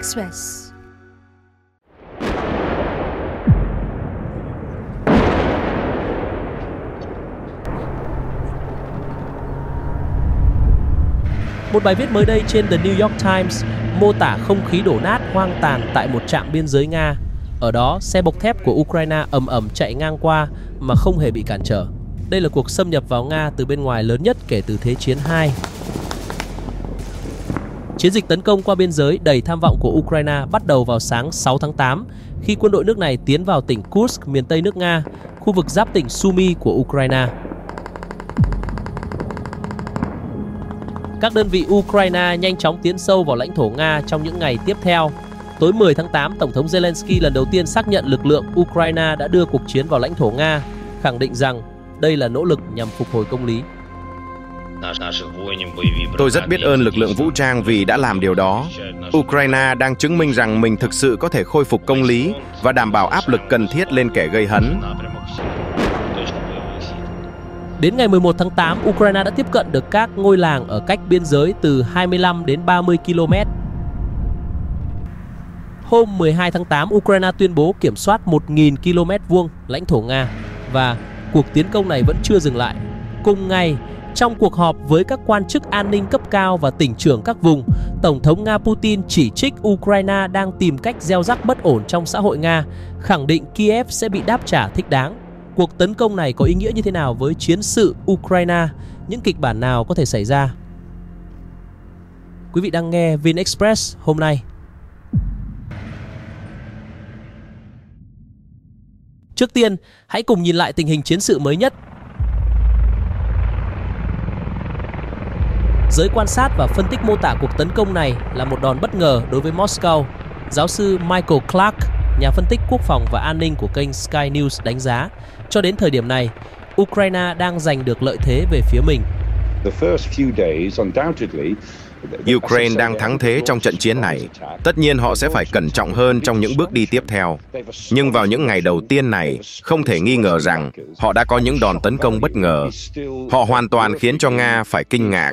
Express. Một bài viết mới đây trên The New York Times mô tả không khí đổ nát hoang tàn tại một trạm biên giới Nga. Ở đó, xe bọc thép của Ukraine ầm ầm chạy ngang qua mà không hề bị cản trở. Đây là cuộc xâm nhập vào Nga từ bên ngoài lớn nhất kể từ Thế chiến II. Chiến dịch tấn công qua biên giới đầy tham vọng của Ukraine bắt đầu vào sáng 6 tháng 8 khi quân đội nước này tiến vào tỉnh Kursk, miền Tây nước Nga, khu vực giáp tỉnh Sumy của Ukraine. Các đơn vị Ukraine nhanh chóng tiến sâu vào lãnh thổ Nga trong những ngày tiếp theo. Tối 10 tháng 8, Tổng thống Zelensky lần đầu tiên xác nhận lực lượng Ukraine đã đưa cuộc chiến vào lãnh thổ Nga, khẳng định rằng đây là nỗ lực nhằm phục hồi công lý. Tôi rất biết ơn lực lượng vũ trang vì đã làm điều đó. Ukraine đang chứng minh rằng mình thực sự có thể khôi phục công lý và đảm bảo áp lực cần thiết lên kẻ gây hấn. Đến ngày 11 tháng 8, Ukraine đã tiếp cận được các ngôi làng ở cách biên giới từ 25 đến 30 km. Hôm 12 tháng 8, Ukraine tuyên bố kiểm soát 1.000 km vuông lãnh thổ Nga và cuộc tiến công này vẫn chưa dừng lại. Cùng ngày, trong cuộc họp với các quan chức an ninh cấp cao và tỉnh trưởng các vùng, Tổng thống Nga Putin chỉ trích Ukraine đang tìm cách gieo rắc bất ổn trong xã hội Nga, khẳng định Kiev sẽ bị đáp trả thích đáng. Cuộc tấn công này có ý nghĩa như thế nào với chiến sự Ukraine? Những kịch bản nào có thể xảy ra? Quý vị đang nghe VinExpress hôm nay. Trước tiên, hãy cùng nhìn lại tình hình chiến sự mới nhất. Giới quan sát và phân tích mô tả cuộc tấn công này là một đòn bất ngờ đối với Moscow. Giáo sư Michael Clark, nhà phân tích quốc phòng và an ninh của kênh Sky News đánh giá, cho đến thời điểm này, Ukraine đang giành được lợi thế về phía mình. Ukraine đang thắng thế trong trận chiến này. Tất nhiên họ sẽ phải cẩn trọng hơn trong những bước đi tiếp theo. Nhưng vào những ngày đầu tiên này, không thể nghi ngờ rằng họ đã có những đòn tấn công bất ngờ. Họ hoàn toàn khiến cho Nga phải kinh ngạc.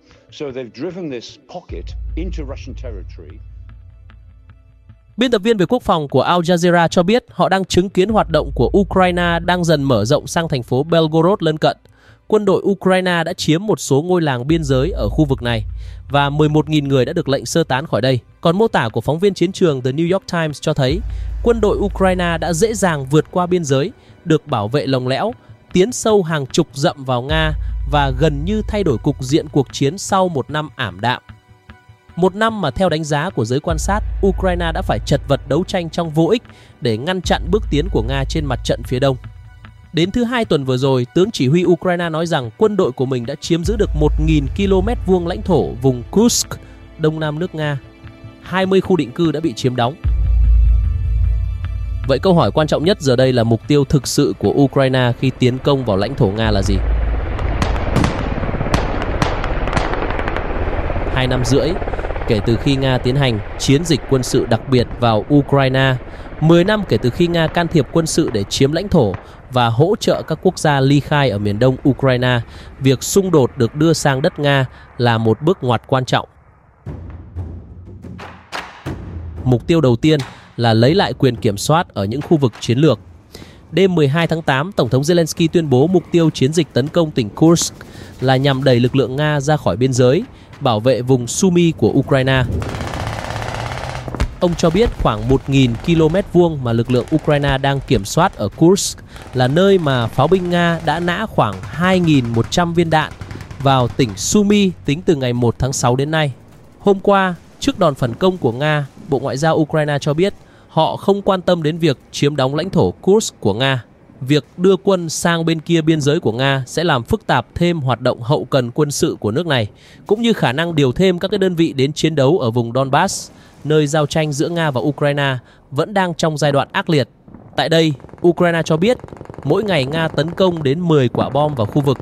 Biên tập viên về quốc phòng của Al Jazeera cho biết họ đang chứng kiến hoạt động của Ukraine đang dần mở rộng sang thành phố Belgorod lân cận. Quân đội Ukraine đã chiếm một số ngôi làng biên giới ở khu vực này và 11.000 người đã được lệnh sơ tán khỏi đây. Còn mô tả của phóng viên chiến trường The New York Times cho thấy quân đội Ukraine đã dễ dàng vượt qua biên giới, được bảo vệ lồng lẽo, tiến sâu hàng chục dặm vào Nga và gần như thay đổi cục diện cuộc chiến sau một năm ảm đạm. Một năm mà theo đánh giá của giới quan sát, Ukraine đã phải chật vật đấu tranh trong vô ích để ngăn chặn bước tiến của Nga trên mặt trận phía đông. Đến thứ Hai tuần vừa rồi, tướng chỉ huy Ukraine nói rằng quân đội của mình đã chiếm giữ được 1.000 km vuông lãnh thổ vùng Kursk, đông nam nước Nga. 20 khu định cư đã bị chiếm đóng. Vậy câu hỏi quan trọng nhất giờ đây là mục tiêu thực sự của Ukraine khi tiến công vào lãnh thổ Nga là gì? 2 năm rưỡi kể từ khi Nga tiến hành chiến dịch quân sự đặc biệt vào Ukraine, 10 năm kể từ khi Nga can thiệp quân sự để chiếm lãnh thổ và hỗ trợ các quốc gia ly khai ở miền đông Ukraine, việc xung đột được đưa sang đất Nga là một bước ngoặt quan trọng. Mục tiêu đầu tiên là lấy lại quyền kiểm soát ở những khu vực chiến lược. Đêm 12 tháng 8, Tổng thống Zelensky tuyên bố mục tiêu chiến dịch tấn công tỉnh Kursk là nhằm đẩy lực lượng Nga ra khỏi biên giới, bảo vệ vùng Sumy của Ukraine. Ông cho biết khoảng 1.000 km vuông mà lực lượng Ukraine đang kiểm soát ở Kursk là nơi mà pháo binh Nga đã nã khoảng 2.100 viên đạn vào tỉnh Sumy tính từ ngày 1 tháng 6 đến nay. Hôm qua, trước đòn phản công của Nga, Bộ Ngoại giao Ukraine cho biết họ không quan tâm đến việc chiếm đóng lãnh thổ Kursk của Nga. Việc đưa quân sang bên kia biên giới của Nga sẽ làm phức tạp thêm hoạt động hậu cần quân sự của nước này, cũng như khả năng điều thêm các đơn vị đến chiến đấu ở vùng Donbass, nơi giao tranh giữa Nga và Ukraine vẫn đang trong giai đoạn ác liệt. Tại đây, Ukraine cho biết mỗi ngày Nga tấn công đến 10 quả bom vào khu vực.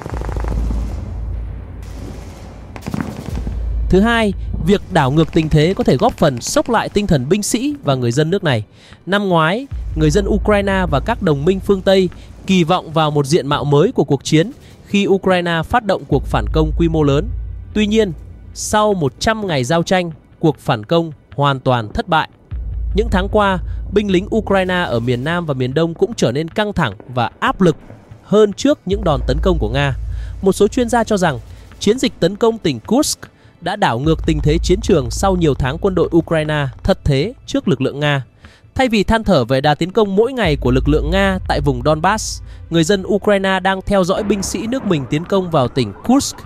Thứ hai, việc đảo ngược tình thế có thể góp phần xốc lại tinh thần binh sĩ và người dân nước này. Năm ngoái, người dân Ukraine và các đồng minh phương Tây kỳ vọng vào một diện mạo mới của cuộc chiến khi Ukraine phát động cuộc phản công quy mô lớn. Tuy nhiên, sau 100 ngày giao tranh, cuộc phản công hoàn toàn thất bại. Những tháng qua, binh lính Ukraine ở miền Nam và miền Đông cũng trở nên căng thẳng và áp lực hơn trước những đòn tấn công của Nga. Một số chuyên gia cho rằng chiến dịch tấn công tỉnh Kursk đã đảo ngược tình thế chiến trường sau nhiều tháng quân đội Ukraine thất thế trước lực lượng Nga. Thay vì than thở về đà tiến công mỗi ngày của lực lượng Nga tại vùng Donbass, người dân Ukraine đang theo dõi binh sĩ nước mình tiến công vào tỉnh Kursk.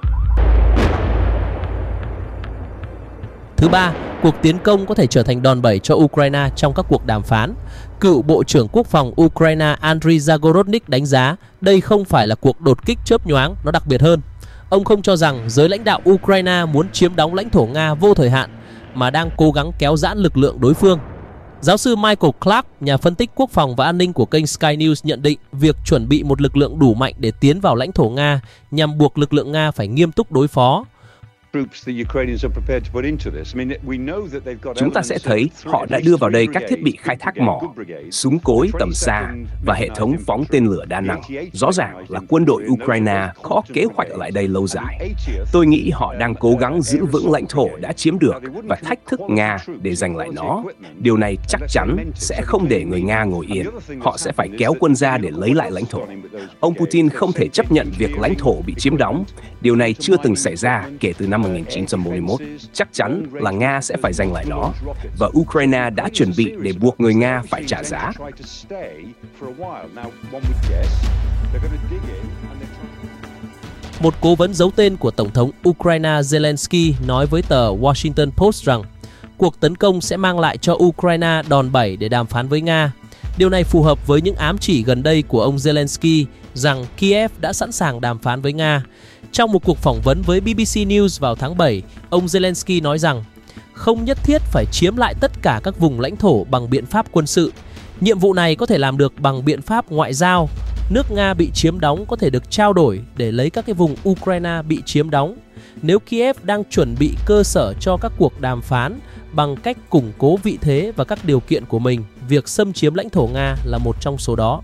Thứ ba, cuộc tiến công có thể trở thành đòn bẩy cho Ukraine trong các cuộc đàm phán. Cựu Bộ trưởng Quốc phòng Ukraine Andriy Zagorodnik đánh giá đây không phải là cuộc đột kích chớp nhoáng, nó đặc biệt hơn. Ông không cho rằng giới lãnh đạo Ukraine muốn chiếm đóng lãnh thổ Nga vô thời hạn, mà đang cố gắng kéo giãn lực lượng đối phương. Giáo sư Michael Clark, nhà phân tích quốc phòng và an ninh của kênh Sky News nhận định việc chuẩn bị một lực lượng đủ mạnh để tiến vào lãnh thổ Nga nhằm buộc lực lượng Nga phải nghiêm túc đối phó. Chúng ta sẽ thấy họ đã đưa vào đây các thiết bị khai thác mỏ, súng cối tầm xa và hệ thống phóng tên lửa đa năng. Rõ ràng là quân đội Ukraine có kế hoạch ở lại đây lâu dài. Tôi nghĩ họ đang cố gắng giữ vững lãnh thổ đã chiếm được và thách thức Nga để giành lại nó. Điều này chắc chắn sẽ không để người Nga ngồi yên. Họ sẽ phải kéo quân ra để lấy lại lãnh thổ. Ông Putin không thể chấp nhận việc lãnh thổ bị chiếm đóng. Điều này chưa từng xảy ra kể từ năm 1941. Chắc chắn là Nga sẽ phải giành lại nó, và Ukraine đã chuẩn bị để buộc người Nga phải trả giá. Một cố vấn giấu tên của Tổng thống Ukraine Zelensky nói với tờ Washington Post rằng cuộc tấn công sẽ mang lại cho Ukraine đòn bẩy để đàm phán với Nga. Điều này phù hợp với những ám chỉ gần đây của ông Zelensky rằng Kiev đã sẵn sàng đàm phán với Nga. Trong một cuộc phỏng vấn với BBC News vào tháng 7, ông Zelensky nói rằng không nhất thiết phải chiếm lại tất cả các vùng lãnh thổ bằng biện pháp quân sự. Nhiệm vụ này có thể làm được bằng biện pháp ngoại giao. Nước Nga bị chiếm đóng có thể được trao đổi để lấy các cái vùng Ukraine bị chiếm đóng. Nếu Kiev đang chuẩn bị cơ sở cho các cuộc đàm phán bằng cách củng cố vị thế và các điều kiện của mình, việc xâm chiếm lãnh thổ Nga là một trong số đó.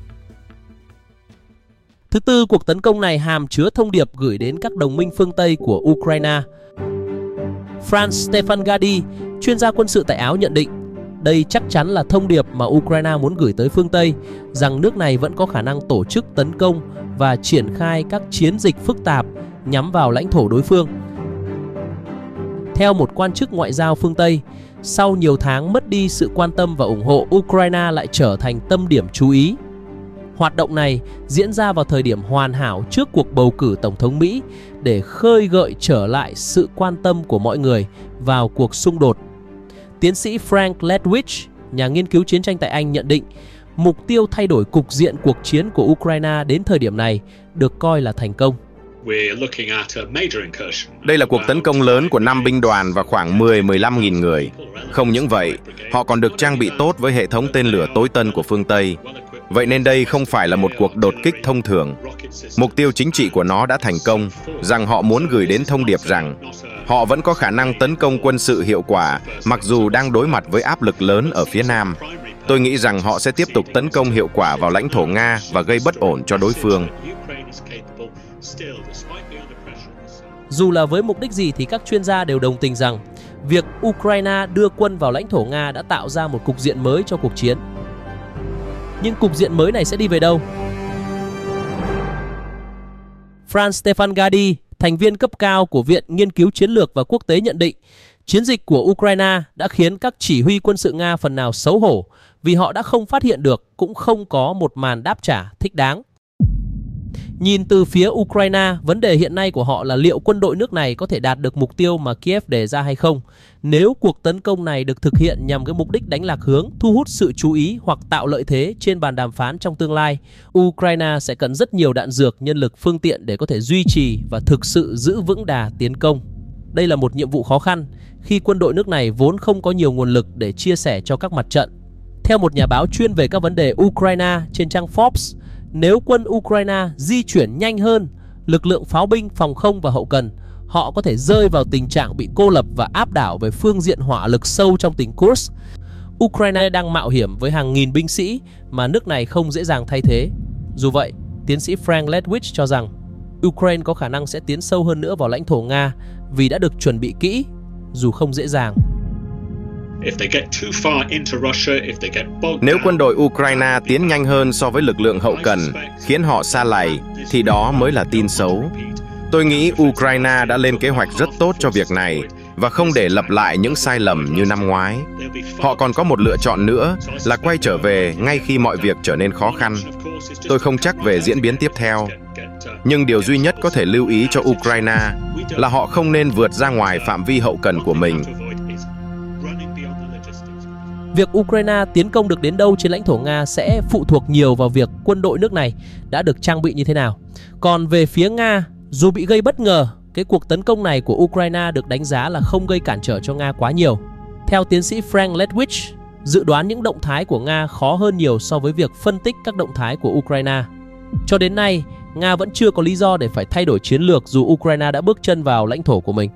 Thứ tư, cuộc tấn công này hàm chứa thông điệp gửi đến các đồng minh phương Tây của Ukraine. Franz Stefan Gady, chuyên gia quân sự tại Áo nhận định, đây chắc chắn là thông điệp mà Ukraine muốn gửi tới phương Tây, rằng nước này vẫn có khả năng tổ chức tấn công và triển khai các chiến dịch phức tạp nhắm vào lãnh thổ đối phương. Theo một quan chức ngoại giao phương Tây, sau nhiều tháng mất đi sự quan tâm và ủng hộ, Ukraine lại trở thành tâm điểm chú ý. Hoạt động này diễn ra vào thời điểm hoàn hảo trước cuộc bầu cử Tổng thống Mỹ để khơi gợi trở lại sự quan tâm của mọi người vào cuộc xung đột. Tiến sĩ Frank Ledwidge, nhà nghiên cứu chiến tranh tại Anh nhận định, mục tiêu thay đổi cục diện cuộc chiến của Ukraine đến thời điểm này được coi là thành công. Đây là cuộc tấn công lớn của 5 binh đoàn và khoảng 10-15 nghìn người. Không những vậy, họ còn được trang bị tốt với hệ thống tên lửa tối tân của phương Tây. Vậy nên đây không phải là một cuộc đột kích thông thường. Mục tiêu chính trị của nó đã thành công, rằng họ muốn gửi đến thông điệp rằng họ vẫn có khả năng tấn công quân sự hiệu quả, mặc dù đang đối mặt với áp lực lớn ở phía Nam. Tôi nghĩ rằng họ sẽ tiếp tục tấn công hiệu quả vào lãnh thổ Nga và gây bất ổn cho đối phương. Dù là với mục đích gì thì các chuyên gia đều đồng tình rằng việc Ukraine đưa quân vào lãnh thổ Nga đã tạo ra một cục diện mới cho cuộc chiến. Nhưng cục diện mới này sẽ đi về đâu? Franz Stefan Gady, thành viên cấp cao của Viện Nghiên cứu Chiến lược và Quốc tế nhận định, chiến dịch của Ukraine đã khiến các chỉ huy quân sự Nga phần nào xấu hổ vì họ đã không phát hiện được, cũng không có một màn đáp trả thích đáng. Nhìn từ phía Ukraine, vấn đề hiện nay của họ là liệu quân đội nước này có thể đạt được mục tiêu mà Kiev đề ra hay không. Nếu cuộc tấn công này được thực hiện nhằm cái mục đích đánh lạc hướng, thu hút sự chú ý hoặc tạo lợi thế trên bàn đàm phán trong tương lai, Ukraine sẽ cần rất nhiều đạn dược, nhân lực, phương tiện để có thể duy trì và thực sự giữ vững đà tiến công. Đây là một nhiệm vụ khó khăn khi quân đội nước này vốn không có nhiều nguồn lực để chia sẻ cho các mặt trận. Theo một nhà báo chuyên về các vấn đề Ukraine trên trang Forbes, nếu quân Ukraine di chuyển nhanh hơn, lực lượng pháo binh, phòng không và hậu cần, họ có thể rơi vào tình trạng bị cô lập và áp đảo về phương diện hỏa lực sâu trong tỉnh Kursk. Ukraine đang mạo hiểm với hàng nghìn binh sĩ mà nước này không dễ dàng thay thế. Dù vậy, tiến sĩ Frank Ledwidge cho rằng Ukraine có khả năng sẽ tiến sâu hơn nữa vào lãnh thổ Nga vì đã được chuẩn bị kỹ, dù không dễ dàng. Nếu quân đội Ukraine tiến nhanh hơn so với lực lượng hậu cần, khiến họ sa lầy, thì đó mới là tin xấu. Tôi nghĩ Ukraine đã lên kế hoạch rất tốt cho việc này và không để lặp lại những sai lầm như năm ngoái. Họ còn có một lựa chọn nữa là quay trở về ngay khi mọi việc trở nên khó khăn. Tôi không chắc về diễn biến tiếp theo, nhưng điều duy nhất có thể lưu ý cho Ukraine là họ không nên vượt ra ngoài phạm vi hậu cần của mình. Việc Ukraine tiến công được đến đâu trên lãnh thổ Nga sẽ phụ thuộc nhiều vào việc quân đội nước này đã được trang bị như thế nào. Còn về phía Nga, dù bị gây bất ngờ, cái cuộc tấn công này của Ukraine được đánh giá là không gây cản trở cho Nga quá nhiều. Theo tiến sĩ Frank Ledwich, dự đoán những động thái của Nga khó hơn nhiều so với việc phân tích các động thái của Ukraine. Cho đến nay, Nga vẫn chưa có lý do để phải thay đổi chiến lược dù Ukraine đã bước chân vào lãnh thổ của mình.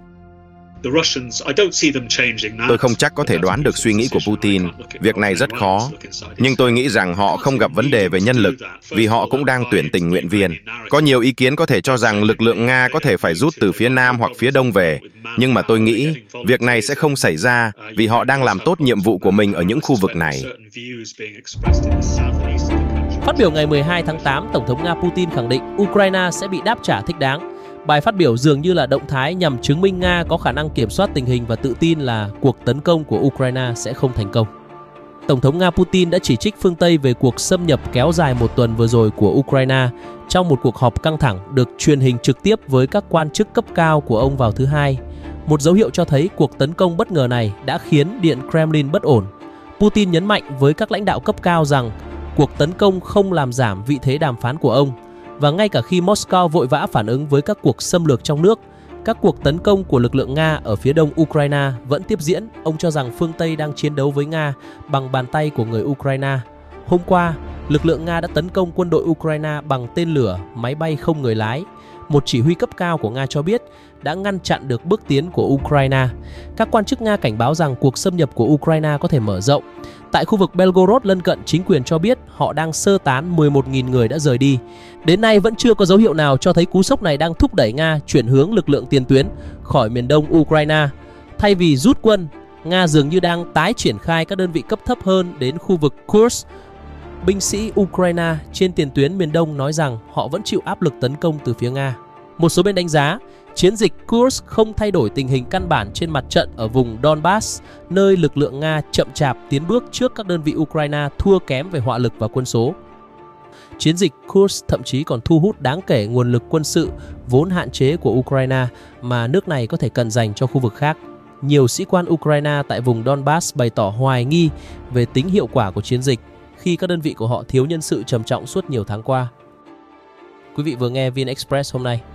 Tôi không chắc có thể đoán được suy nghĩ của Putin. Việc này rất khó. Nhưng tôi nghĩ rằng họ không gặp vấn đề về nhân lực vì họ cũng đang tuyển tình nguyện viên. Có nhiều ý kiến có thể cho rằng lực lượng Nga có thể phải rút từ phía Nam hoặc phía Đông về. Nhưng mà tôi nghĩ việc này sẽ không xảy ra vì họ đang làm tốt nhiệm vụ của mình ở những khu vực này. Phát biểu ngày 12 tháng 8, Tổng thống Nga Putin khẳng định Ukraine sẽ bị đáp trả thích đáng. Bài phát biểu dường như là động thái nhằm chứng minh Nga có khả năng kiểm soát tình hình và tự tin là cuộc tấn công của Ukraine sẽ không thành công. Tổng thống Nga Putin đã chỉ trích phương Tây về cuộc xâm nhập kéo dài một tuần vừa rồi của Ukraine trong một cuộc họp căng thẳng được truyền hình trực tiếp với các quan chức cấp cao của ông vào thứ Hai. Một dấu hiệu cho thấy cuộc tấn công bất ngờ này đã khiến Điện Kremlin bất ổn. Putin nhấn mạnh với các lãnh đạo cấp cao rằng cuộc tấn công không làm giảm vị thế đàm phán của ông. Và ngay cả khi Moscow vội vã phản ứng với các cuộc xâm lược trong nước, các cuộc tấn công của lực lượng Nga ở phía đông Ukraine vẫn tiếp diễn. Ông cho rằng phương Tây đang chiến đấu với Nga bằng bàn tay của người Ukraine. Hôm qua, lực lượng Nga đã tấn công quân đội Ukraine bằng tên lửa, máy bay không người lái. Một chỉ huy cấp cao của Nga cho biết đã ngăn chặn được bước tiến của Ukraine. Các quan chức Nga cảnh báo rằng cuộc xâm nhập của Ukraine có thể mở rộng. Tại khu vực Belgorod lân cận, chính quyền cho biết họ đang sơ tán 11.000 người đã rời đi. Đến nay vẫn chưa có dấu hiệu nào cho thấy cú sốc này đang thúc đẩy Nga chuyển hướng lực lượng tiền tuyến khỏi miền đông Ukraine. Thay vì rút quân, Nga dường như đang tái triển khai các đơn vị cấp thấp hơn đến khu vực Kursk. Binh sĩ Ukraine trên tiền tuyến miền đông nói rằng họ vẫn chịu áp lực tấn công từ phía Nga. Một số bên đánh giá, chiến dịch Kursk không thay đổi tình hình căn bản trên mặt trận ở vùng Donbass, nơi lực lượng Nga chậm chạp tiến bước trước các đơn vị Ukraine thua kém về hỏa lực và quân số. Chiến dịch Kursk thậm chí còn thu hút đáng kể nguồn lực quân sự vốn hạn chế của Ukraine mà nước này có thể cần dành cho khu vực khác. Nhiều sĩ quan Ukraine tại vùng Donbass bày tỏ hoài nghi về tính hiệu quả của chiến dịch khi các đơn vị của họ thiếu nhân sự trầm trọng suốt nhiều tháng qua. Quý vị vừa nghe VN Express hôm nay.